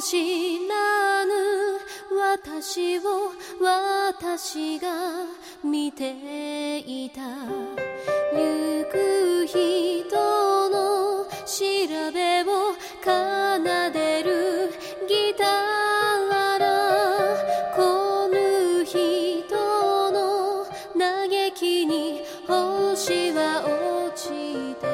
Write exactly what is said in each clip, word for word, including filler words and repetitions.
知らぬ私を私が見ていた。行く人の調べを奏でるギター、この人の嘆きに星は落ちて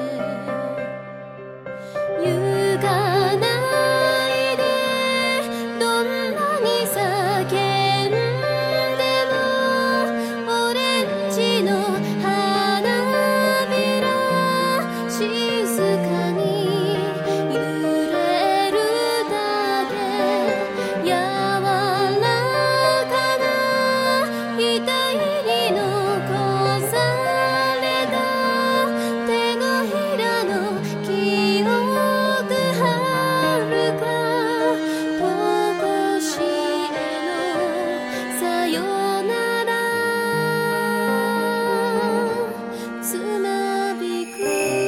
行かないで、どんなに叫んでもオレンジの花びら静かに揺れるだけ、柔らかな額に残された手のひらの記憶、はるかとこしえのさよならつまびく。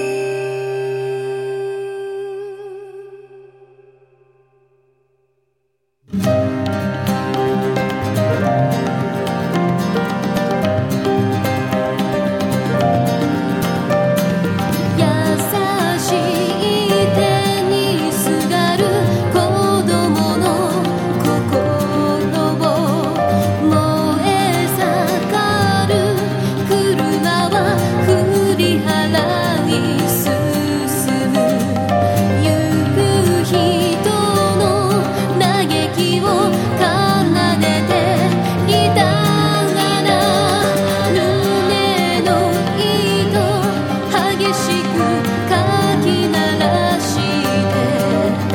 優しい手にすがる子供の心を燃え盛る車は振り払い進む。行く人の嘆きを奏でていたがら、胸の糸激しくかき鳴らして、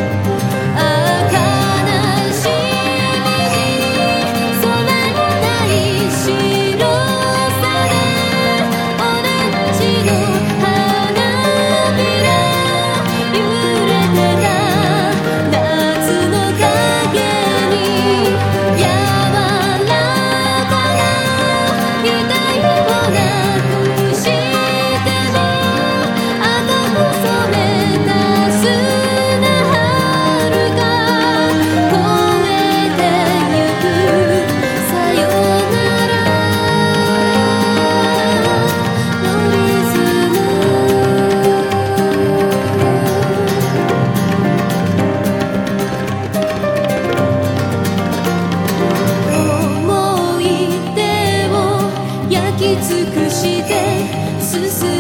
ああ悲しみに染まらない白さで、オレンジの花びら揺れてた夏の影に、柔らかな額をなくしても、あと細めた砂はるか越えてゆく。さよならのリズム。思い出を焼き尽くして進